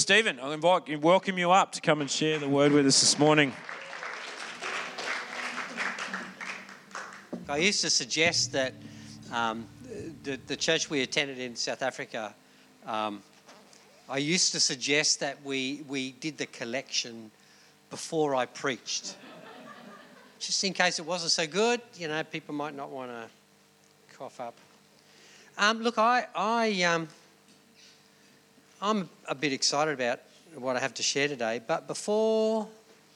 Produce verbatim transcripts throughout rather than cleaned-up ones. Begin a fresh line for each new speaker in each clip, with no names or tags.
Stephen, I'll invite, welcome you up to come and share the word with us this morning.
I used to suggest that um, the, the church we attended in South Africa, um, I used to suggest that we, we did the collection before I preached. Just in case it wasn't so good, you know, people might not want to cough up. Um, look, I, I, um, I'm a bit excited about what I have to share today, but before,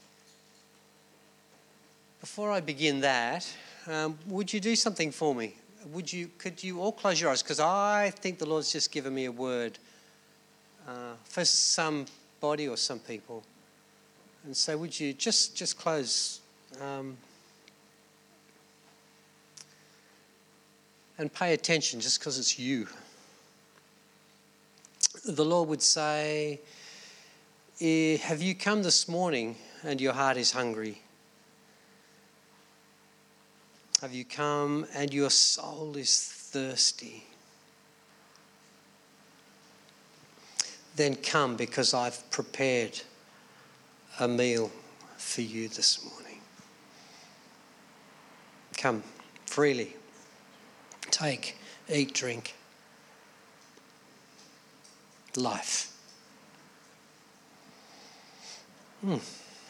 before I begin that, um, would you do something for me? Would you, could you all close your eyes? Because I think the Lord's just given me a word uh, for somebody or some people. And so would you just, just close um, and pay attention just because it's you. The Lord would say, have you come this morning and your heart is hungry? Have you come and your soul is thirsty? Then come, because I've prepared a meal for you this morning. Come freely. Take, eat, drink. Life. Hmm.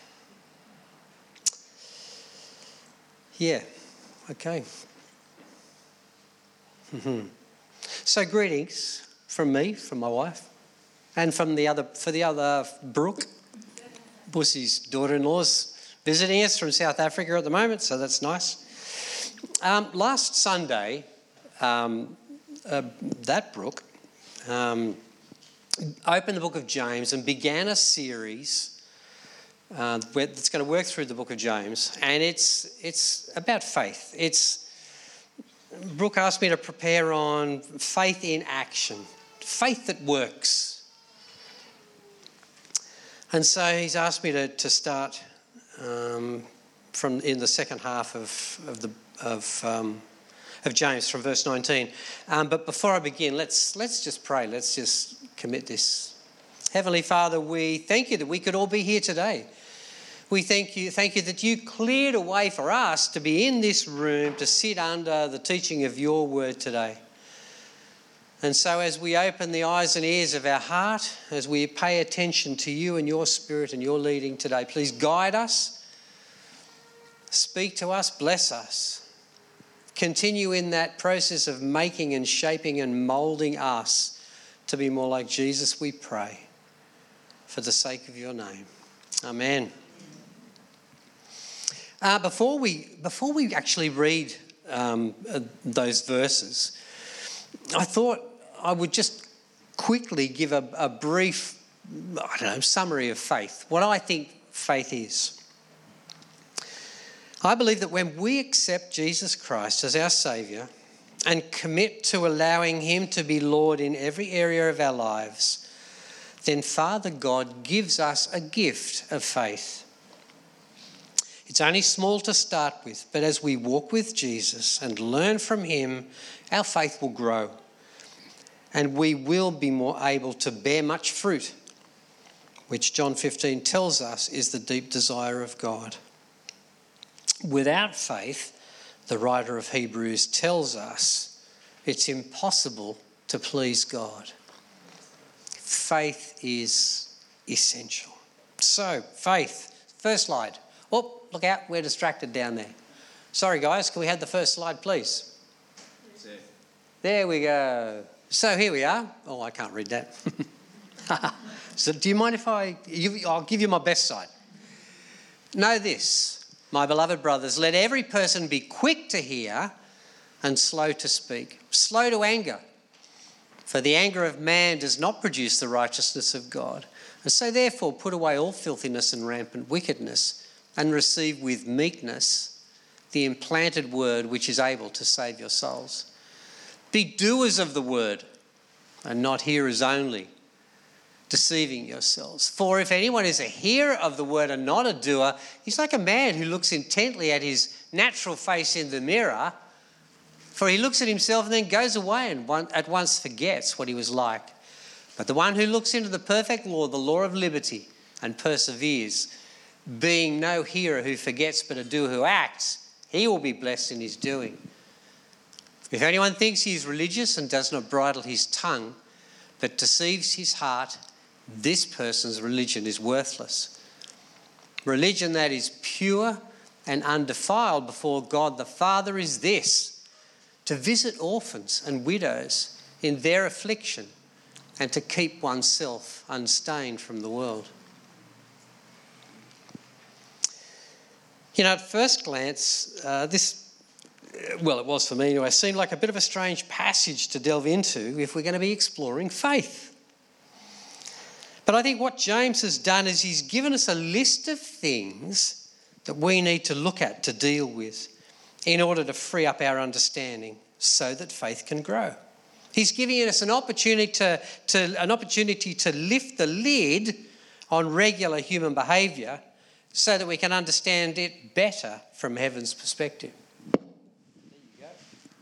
Yeah. Okay. Mm-hmm. So greetings from me, from my wife, and from the other for the other Brooke, Bussy's daughter-in-law's visiting us from South Africa at the moment, so that's nice. Um, last Sunday, um, uh, that Brooke um, opened the book of James and began a series Uh, that's going to work through the book of James, and it's it's about faith. It's Brooke asked me to prepare on faith in action, faith that works, and so he's asked me to to start um, from in the second half of of the of um, of James from verse nineteen. Um, but before I begin, let's let's just pray. Let's just commit this. Heavenly Father, we thank you that we could all be here today. We thank you, thank you that you cleared a way for us to be in this room to sit under the teaching of your word today. And so as we open the eyes and ears of our heart, as we pay attention to you and your spirit and your leading today, please guide us, speak to us, bless us. Continue in that process of making and shaping and moulding us to be more like Jesus, we pray, for the sake of your name. Amen. Uh, before we before we actually read um, uh, those verses, I thought I would just quickly give a, a brief, I don't know, summary of faith, what I think faith is. I believe that when we accept Jesus Christ as our Saviour and commit to allowing him to be Lord in every area of our lives, then Father God gives us a gift of faith. It's only small to start with, but as we walk with Jesus and learn from him, our faith will grow and we will be more able to bear much fruit, which John fifteen tells us is the deep desire of God. Without faith, the writer of Hebrews tells us it's impossible to please God. Faith is essential. So, faith. First slide. Oh, look out, we're distracted down there. Sorry, guys, can we have the first slide, please? There we go. So here we are. Oh, I can't read that. So do you mind if I... I'll give you my best side. Know this, my beloved brothers, let every person be quick to hear and slow to speak, slow to anger. For the anger of man does not produce the righteousness of God. And so therefore put away all filthiness and rampant wickedness and receive with meekness the implanted word which is able to save your souls. Be doers of the word and not hearers only, deceiving yourselves. For if anyone is a hearer of the word and not a doer, he's like a man who looks intently at his natural face in the mirror, for he looks at himself and then goes away and at once forgets what he was like. But the one who looks into the perfect law, the law of liberty, and perseveres, being no hearer who forgets but a doer who acts, he will be blessed in his doing. If anyone thinks he is religious and does not bridle his tongue, but deceives his heart, this person's religion is worthless. Religion that is pure and undefiled before God the Father is this: to visit orphans and widows in their affliction and to keep oneself unstained from the world. You know, at first glance, uh, this, well, it was for me anyway, seemed like a bit of a strange passage to delve into if we're going to be exploring faith. But I think what James has done is he's given us a list of things that we need to look at, to deal with, in order to free up our understanding so that faith can grow. He's giving us an opportunity to, to, an opportunity to lift the lid on regular human behaviour so that we can understand it better from heaven's perspective. There you go.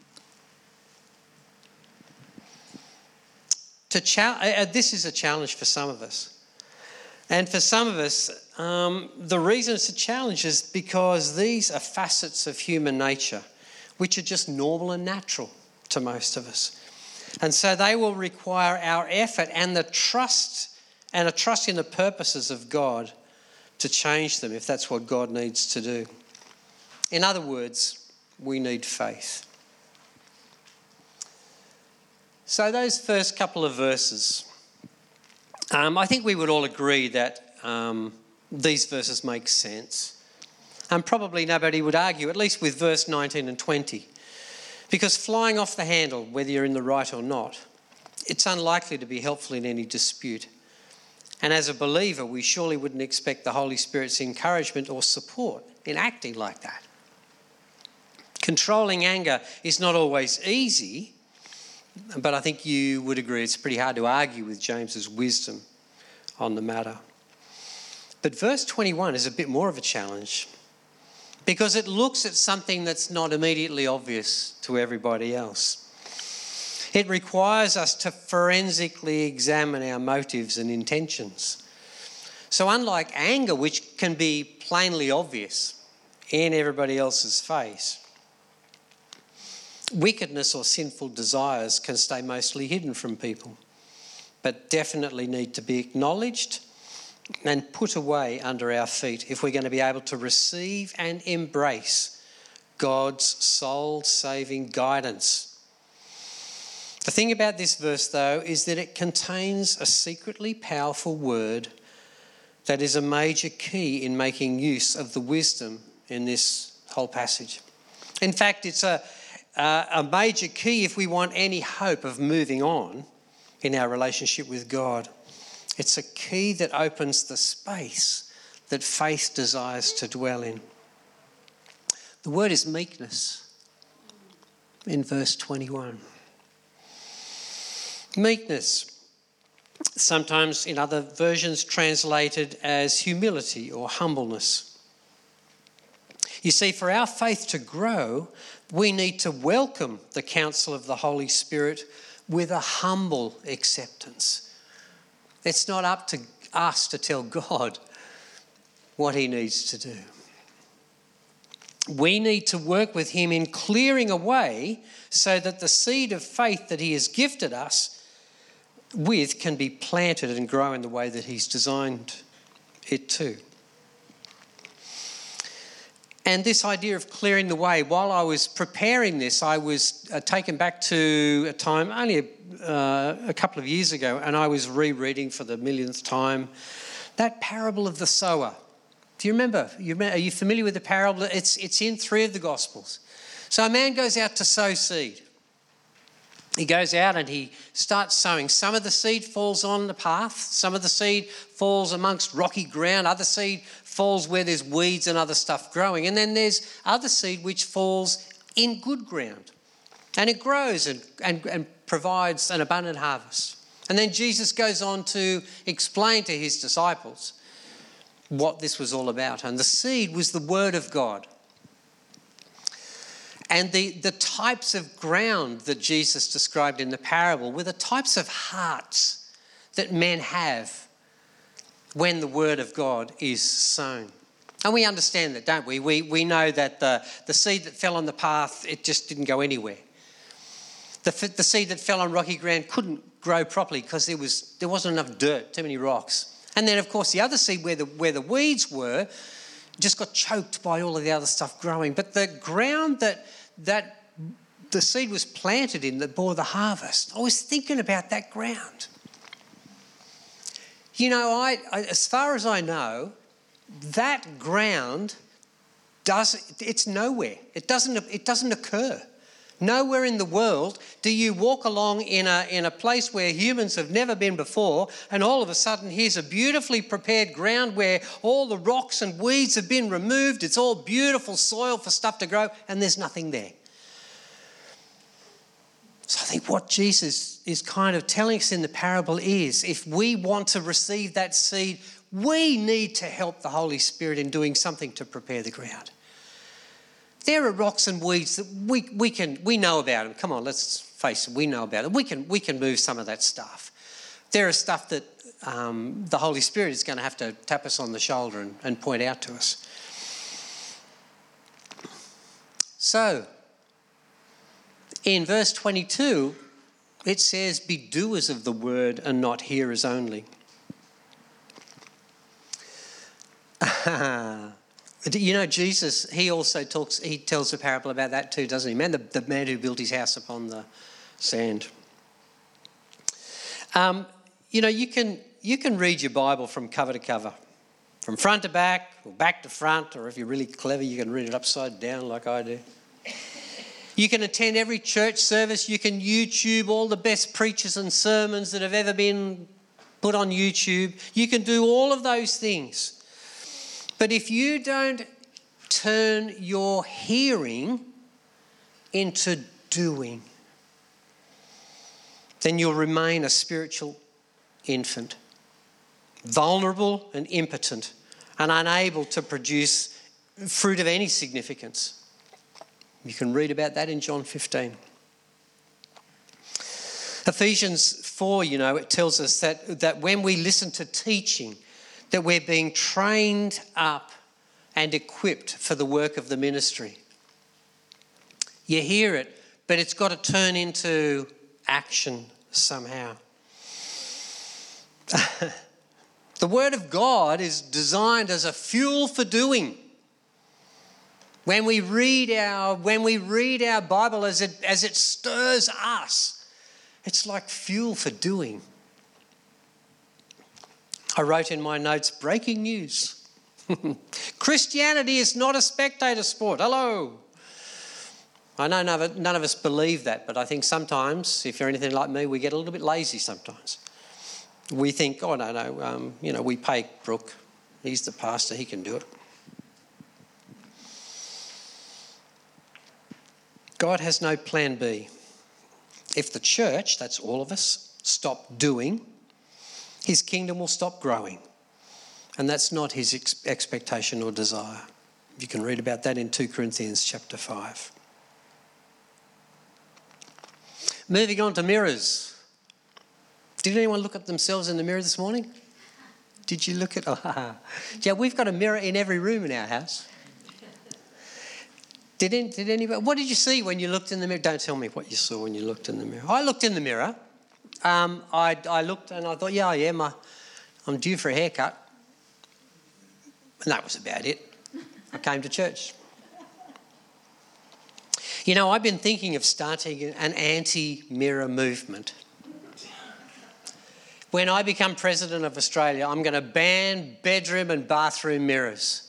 To cha- uh, this is a challenge for some of us. And for some of us, um, the reason it's a challenge is because these are facets of human nature which are just normal and natural to most of us. And so they will require our effort and the trust and a trust in the purposes of God to change them if that's what God needs to do. In other words, we need faith. So those first couple of verses, um, I think we would all agree that um, these verses make sense. And probably nobody would argue, at least with verse nineteen and twenty. Because flying off the handle, whether you're in the right or not, it's unlikely to be helpful in any dispute. And as a believer, we surely wouldn't expect the Holy Spirit's encouragement or support in acting like that. Controlling anger is not always easy, but I think you would agree it's pretty hard to argue with James's wisdom on the matter. But verse twenty-one is a bit more of a challenge because it looks at something that's not immediately obvious to everybody else. It requires us to forensically examine our motives and intentions. So unlike anger, which can be plainly obvious in everybody else's face, wickedness or sinful desires can stay mostly hidden from people, but definitely need to be acknowledged and put away under our feet if we're going to be able to receive and embrace God's soul-saving guidance. The thing about this verse, though, is that it contains a secretly powerful word that is a major key in making use of the wisdom in this whole passage. In fact, it's a, uh, a major key if we want any hope of moving on in our relationship with God. It's a key that opens the space that faith desires to dwell in. The word is meekness in verse twenty-one. Meekness, sometimes in other versions translated as humility or humbleness. You see, for our faith to grow, we need to welcome the counsel of the Holy Spirit with a humble acceptance. It's not up to us to tell God what he needs to do. We need to work with him in clearing a way so that the seed of faith that he has gifted us with can be planted and grow in the way that he's designed it to. And this idea of clearing the way, while I was preparing this, I was uh, taken back to a time only a, uh, a couple of years ago, and I was rereading for the millionth time that parable of the sower. Do you remember? You remember? Are you familiar with the parable? It's, it's in three of the Gospels. So a man goes out to sow seed. He goes out and he starts sowing. Some of the seed falls on the path. Some of the seed falls amongst rocky ground. Other seed falls where there's weeds and other stuff growing. And then there's other seed which falls in good ground. And it grows and, and, and provides an abundant harvest. And then Jesus goes on to explain to his disciples what this was all about. And the seed was the word of God. And the, the types of ground that Jesus described in the parable were the types of hearts that men have when the word of God is sown. And we understand that, don't we? We, we know that the, the seed that fell on the path, it just didn't go anywhere. The, the seed that fell on rocky ground couldn't grow properly because there, was, there wasn't enough dirt, too many rocks. And then, of course, the other seed where the, where the weeds were just got choked by all of the other stuff growing. But the ground that, that the seed was planted in that bore the harvest, I was thinking about that ground. You know, I, I as far as I know, that ground does it's nowhere. It doesn't it doesn't occur. Nowhere in the world do you walk along in a in a place where humans have never been before, and all of a sudden here's a beautifully prepared ground where all the rocks and weeds have been removed. It's all beautiful soil for stuff to grow, and there's nothing there. So I think what Jesus is kind of telling us in the parable is, if we want to receive that seed, we need to help the Holy Spirit in doing something to prepare the ground. There are rocks and weeds that we we can we know about them. Come on, let's face it, we know about it. We can we can move some of that stuff. There is stuff that um, the Holy Spirit is going to have to tap us on the shoulder and, and point out to us. So, in verse twenty-two, it says, "Be doers of the word and not hearers only." You know, Jesus, he also talks, he tells a parable about that too, doesn't he? Man, the, the man who built his house upon the sand. Um, you know, you can you can read your Bible from cover to cover, from front to back, or back to front, or if you're really clever, you can read it upside down like I do. You can attend every church service. You can YouTube all the best preachers and sermons that have ever been put on YouTube. You can do all of those things. But if you don't turn your hearing into doing, then you'll remain a spiritual infant, vulnerable and impotent, and unable to produce fruit of any significance. You can read about that in John fifteen. Ephesians four, you know, it tells us that, that when we listen to teaching, that we're being trained up and equipped for the work of the ministry. You hear it, but it's got to turn into action somehow. The Word of God is designed as a fuel for doing. When we read our when we read our Bible as it as it stirs us, it's like fuel for doing. I wrote in my notes, breaking news. Christianity is not a spectator sport. Hello. I know none of, none of us believe that, but I think sometimes, if you're anything like me, we get a little bit lazy sometimes. We think, oh, no, no, um, you know, we pay Brooke. He's the pastor, he can do it. God has no plan B. If the church, that's all of us, stop doing, his kingdom will stop growing. And that's not his ex- expectation or desire. You can read about that in Second Corinthians chapter five. Moving on to mirrors. Did anyone look at themselves in the mirror this morning? Did you look at... Oh, yeah, we've got a mirror in every room in our house. Did, any, did anybody... What did you see when you looked in the mirror? Don't tell me what you saw when you looked in the mirror. I looked in the mirror. Um, I, I looked and I thought, yeah, yeah, my, I'm due for a haircut. And that was about it. I came to church. You know, I've been thinking of starting an anti-mirror movement. When I become president of Australia, I'm going to ban bedroom and bathroom mirrors.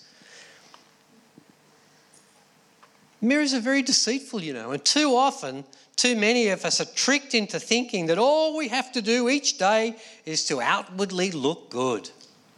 Mirrors are very deceitful, you know, and too often, too many of us are tricked into thinking that all we have to do each day is to outwardly look good.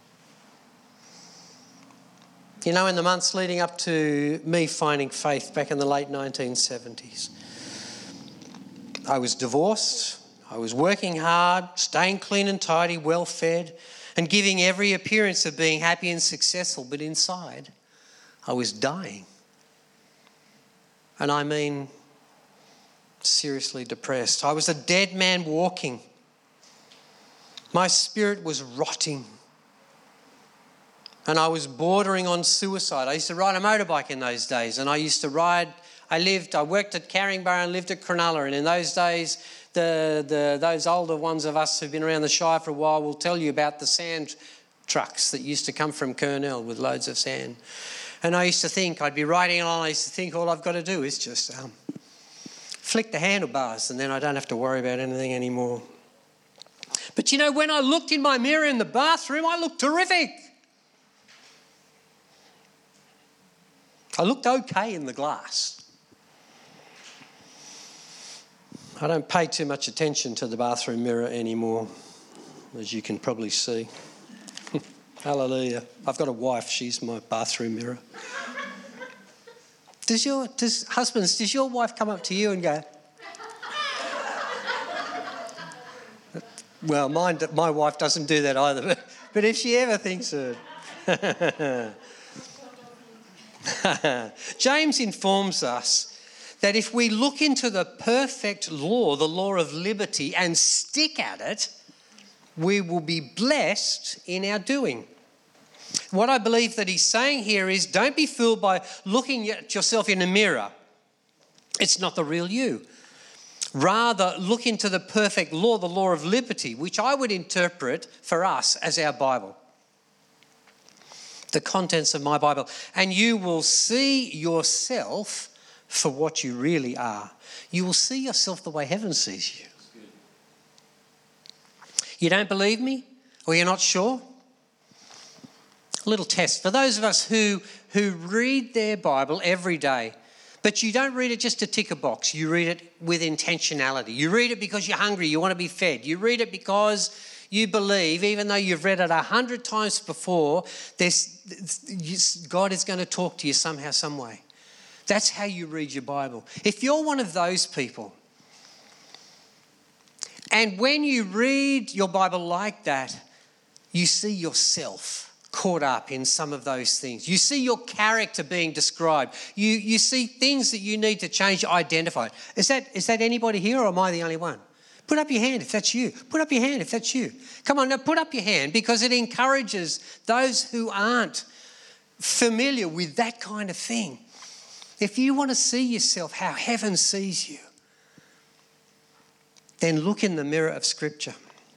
You know, in the months leading up to me finding faith back in the late nineteen seventies, I was divorced, I was working hard, staying clean and tidy, well fed, and giving every appearance of being happy and successful, but inside I was dying. And I mean, seriously depressed. I was a dead man walking. My spirit was rotting. And I was bordering on suicide. I used to ride a motorbike in those days, and I used to ride, I lived, I worked at Carringborough and lived at Cronulla, and in those days, the, the those older ones of us who've been around the Shire for a while will tell you about the sand trucks that used to come from Kurnell with loads of sand. And I used to think, I'd be riding along, I used to think all I've got to do is just um, flick the handlebars, and then I don't have to worry about anything anymore. But you know, when I looked in my mirror in the bathroom, I looked terrific. I looked okay in the glass. I don't pay too much attention to the bathroom mirror anymore, as you can probably see. Hallelujah. I've got a wife, she's my bathroom mirror. Does your, does, husbands, does your wife come up to you and go, well, mine, my wife doesn't do that either, but, but if she ever thinks of it. James informs us that if we look into the perfect law, the law of liberty, and stick at it, we will be blessed in our doing. What I believe that he's saying here is, don't be fooled by looking at yourself in a mirror. It's not the real you. Rather, look into the perfect law, the law of liberty, which I would interpret for us as our Bible. The contents of my Bible. And you will see yourself for what you really are. You will see yourself the way heaven sees you. You don't believe me? Or you're not sure? A little test. For those of us who, who read their Bible every day, but you don't read it just to tick a box. You read it with intentionality. You read it because you're hungry, you want to be fed. You read it because you believe, even though you've read it a hundred times before, there's, God is going to talk to you somehow, some way. That's how you read your Bible. If you're one of those people, and when you read your Bible like that, you see yourself caught up in some of those things. You see your character being described. You, you see things that you need to change, identified. Is that, is that anybody here, or am I the only one? Put up your hand if that's you. Put up your hand if that's you. Come on, now put up your hand, because it encourages those who aren't familiar with that kind of thing. If you want to see yourself how heaven sees you, then look in the mirror of Scripture.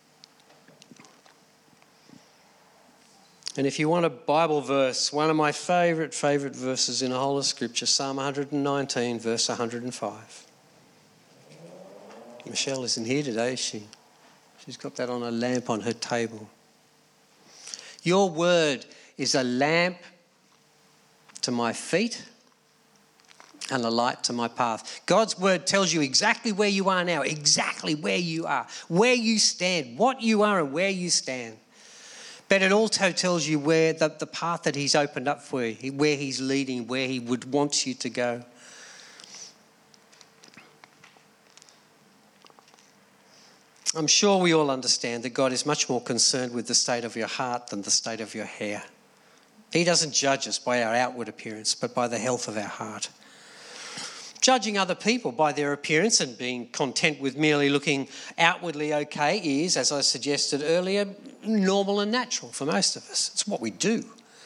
And if you want a Bible verse, one of my favourite, favourite verses in the whole of Scripture, Psalm one nineteen, verse one hundred five. Michelle isn't here today, is she? She's got that on a lamp on her table. Your word is a lamp to my feet and a light to my path. God's word tells you exactly where you are now, exactly where you are, where you stand, what you are and where you stand. But it also tells you where the, the path that he's opened up for you, where he's leading, where he would want you to go. I'm sure we all understand that God is much more concerned with the state of your heart than the state of your hair. He doesn't judge us by our outward appearance, but by the health of our heart. Judging other people by their appearance and being content with merely looking outwardly okay is, as I suggested earlier, normal and natural for most of us. It's what we do.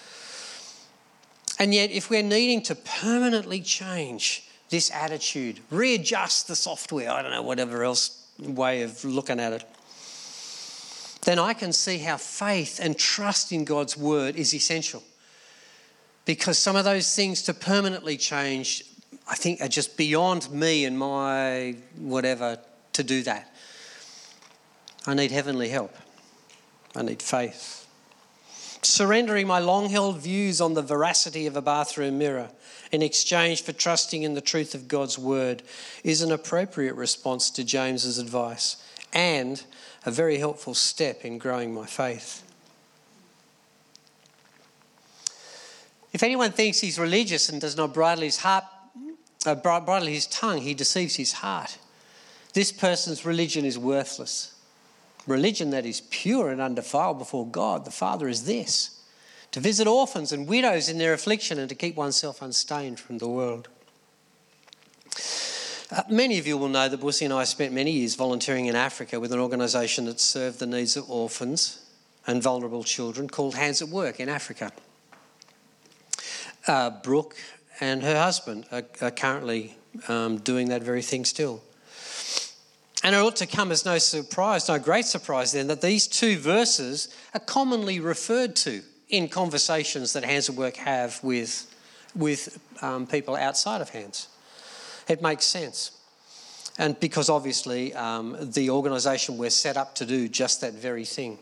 And yet, if we're needing to permanently change this attitude, readjust the software, I don't know, whatever else way of looking at it, then I can see how faith and trust in God's word is essential. Because some of those things to permanently change, I think, are just beyond me and my whatever to do that. I need heavenly help. I need faith. Surrendering my long-held views on the veracity of a bathroom mirror in exchange for trusting in the truth of God's word is an appropriate response to James's advice and a very helpful step in growing my faith. If anyone thinks he's religious and does not bridle his heart, uh, bridle his tongue, he deceives his heart. This person's religion is worthless. Religion that is pure and undefiled before God, the Father, is this: to visit orphans and widows in their affliction and to keep oneself unstained from the world. Uh, many of you will know that Bussy and I spent many years volunteering in Africa with an organisation that served the needs of orphans and vulnerable children called Hands at Work in Africa. Uh, Brooke and her husband are, are currently um, doing that very thing still. And it ought to come as no surprise, no great surprise then, that these two verses are commonly referred to in conversations that Hands at Work have with, with um, people outside of Hands. It makes sense. And because obviously um, the organisation we're set up to do just that very thing.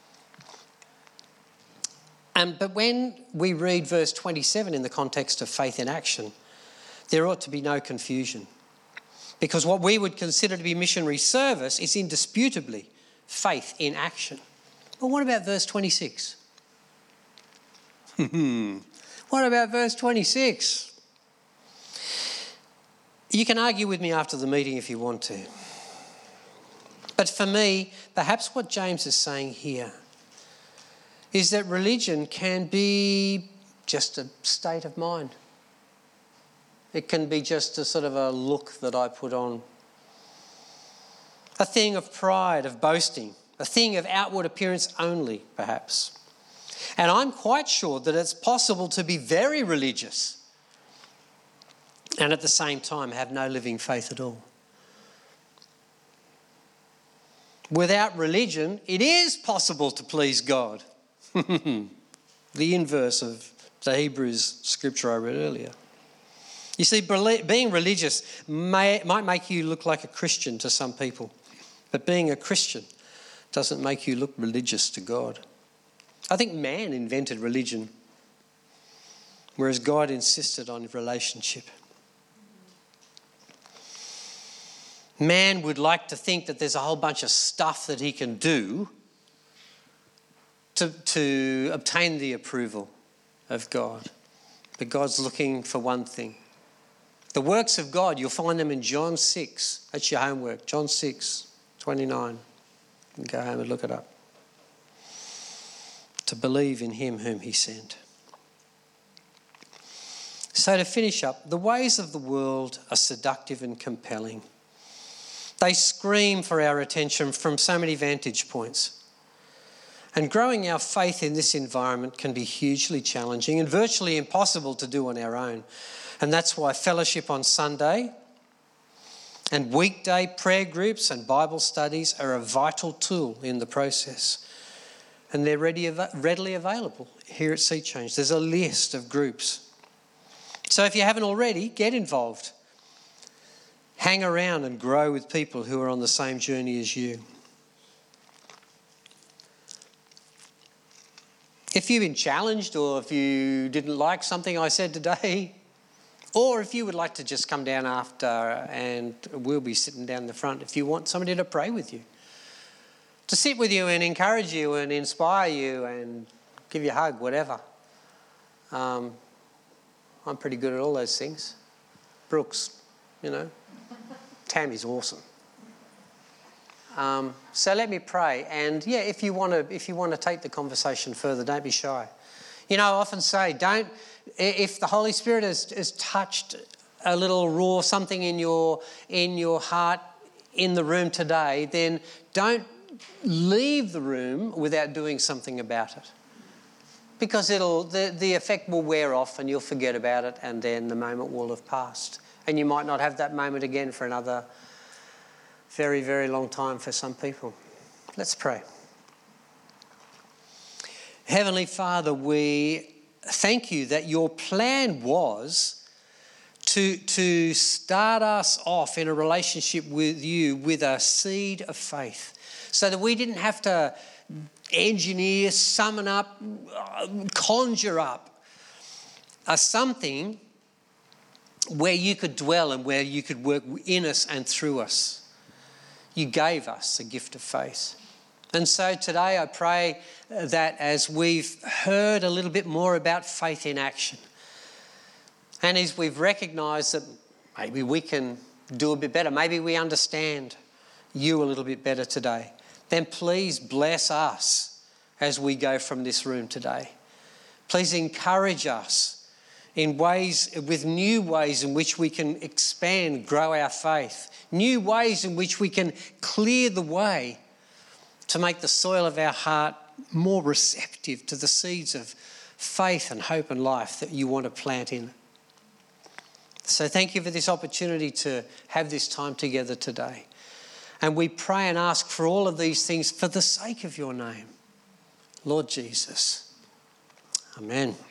Um, but when we read verse twenty-seven in the context of faith in action, there ought to be no confusion. Because what we would consider to be missionary service is indisputably faith in action. But what about verse twenty-six? What about verse twenty-six? You can argue with me after the meeting if you want to. But for me, perhaps what James is saying here is that religion can be just a state of mind. It can be just a sort of a look that I put on. A thing of pride, of boasting, a thing of outward appearance only, perhaps. And I'm quite sure that it's possible to be very religious and at the same time have no living faith at all. Without religion, it is possible to please God. The inverse of the Hebrews scripture I read earlier. You see, being religious may, might make you look like a Christian to some people, but being a Christian doesn't make you look religious to God. I think man invented religion, whereas God insisted on relationship. Man would like to think that there's a whole bunch of stuff that he can do to, to obtain the approval of God. But God's looking for one thing. The works of God, you'll find them in John six. That's your homework, John six, twenty-nine. You can go home and look it up. To believe in him whom he sent. So to finish up, the ways of the world are seductive and compelling. They scream for our attention from so many vantage points. And growing our faith in this environment can be hugely challenging and virtually impossible to do on our own. And that's why fellowship on Sunday and weekday prayer groups and Bible studies are a vital tool in the process. And they're ready, readily available here at Sea Change. There's a list of groups. So if you haven't already, get involved. Hang around and grow with people who are on the same journey as you. If you've been challenged or if you didn't like something I said today, or if you would like to just come down after and we'll be sitting down the front if you want somebody to pray with you, to sit with you and encourage you and inspire you and give you a hug, whatever. Um, I'm pretty good at all those things. Brooks, you know. Tammy's awesome. Um, so let me pray. And yeah, if you want to, if you want to take the conversation further, don't be shy. You know, I often say, don't. If the Holy Spirit has, has touched a little raw something in your in your heart in the room today, then don't leave the room without doing something about it. Because it'll the, the effect will wear off and you'll forget about it, and then the moment will have passed. And you might not have that moment again for another very, very long time for some people. Let's pray. Heavenly Father, we thank you that your plan was to, to start us off in a relationship with you with a seed of faith, so that we didn't have to engineer, summon up, conjure up a something where you could dwell and where you could work in us and through us. You gave us a gift of faith. And so today I pray that as we've heard a little bit more about faith in action, and as we've recognised that maybe we can do a bit better, maybe we understand you a little bit better today, then please bless us as we go from this room today. Please encourage us in ways, with new ways in which we can expand, grow our faith, new ways in which we can clear the way to make the soil of our heart more receptive to the seeds of faith and hope and life that you want to plant in. So thank you for this opportunity to have this time together today. And we pray and ask for all of these things for the sake of your name, Lord Jesus. Amen.